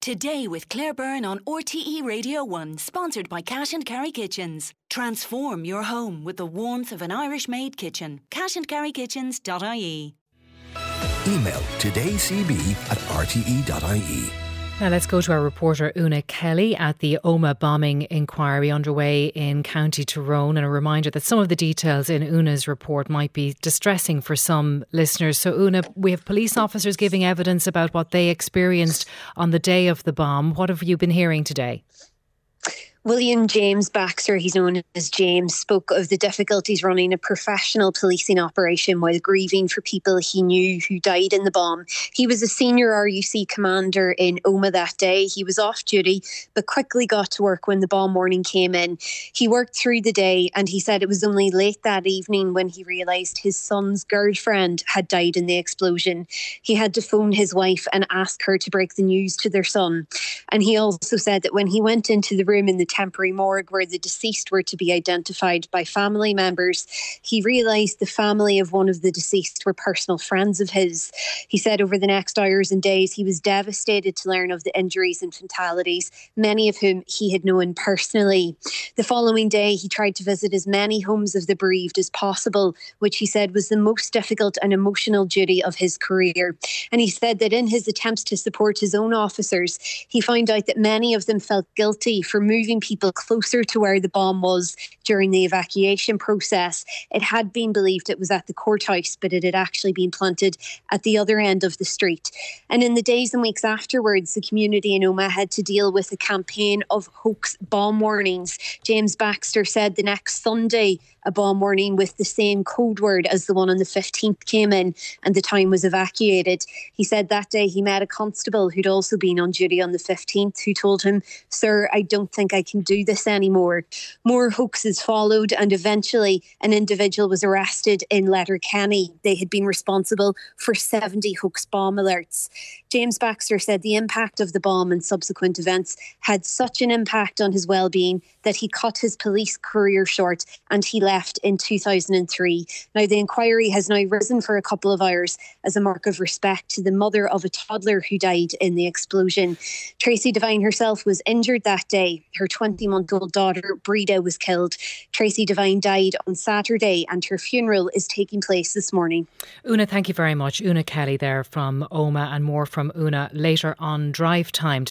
Today with Claire Byrne on RTE Radio 1, sponsored by Cash and Carry Kitchens. Transform your home with the warmth of an Irish-made kitchen. cashandcarrykitchens.ie. Email todaycb@rte.ie. Now let's go to our reporter Una Kelly at the Omagh bombing inquiry underway in County Tyrone, and a reminder that some of the details in Una's report might be distressing for some listeners. So Una, we have police officers giving evidence about what they experienced on the day of the bomb. What have you been hearing today? William James Baxter, he's known as James, spoke of the difficulties running a professional policing operation while grieving for people he knew who died in the bomb. He was a senior RUC commander in Omagh that day. He was off duty, but quickly got to work when the bomb warning came in. He worked through the day, and he said it was only late that evening when he realised his son's girlfriend had died in the explosion. He had to phone his wife and ask her to break the news to their son. And he also said that when he went into the room in the temporary morgue where the deceased were to be identified by family members, he realised the family of one of the deceased were personal friends of his. He said over the next hours and days he was devastated to learn of the injuries and fatalities, many of whom he had known personally. The following day he tried to visit as many homes of the bereaved as possible, which he said was the most difficult and emotional duty of his career. And he said that in his attempts to support his own officers, he found out that many of them felt guilty for moving people closer to where the bomb was during the evacuation process. It had been believed it was at the courthouse, but it had actually been planted at the other end of the street. And in the days and weeks afterwards, the community in Omagh had to deal with a campaign of hoax bomb warnings. James Baxter said the next Sunday, a bomb warning with the same code word as the one on the 15th came in, and the town was evacuated. He said that day he met a constable who'd also been on duty on the 15th, who told him, "Sir, I don't think I can do this anymore." More hoaxes followed, and eventually an individual was arrested in Letterkenny. They had been responsible for 70 hoax bomb alerts. James Baxter said the impact of the bomb and subsequent events had such an impact on his well-being that he cut his police career short and he left in 2003. Now, the inquiry has now risen for a couple of hours as a mark of respect to the mother of a toddler who died in the explosion. Tracy Devine herself was injured that day. Her 20-month-old daughter, Breda, was killed. Tracy Devine died on Saturday and her funeral is taking place this morning. Una, thank you very much. Una Kelly there from Omagh, and more from Una later on Drive Time.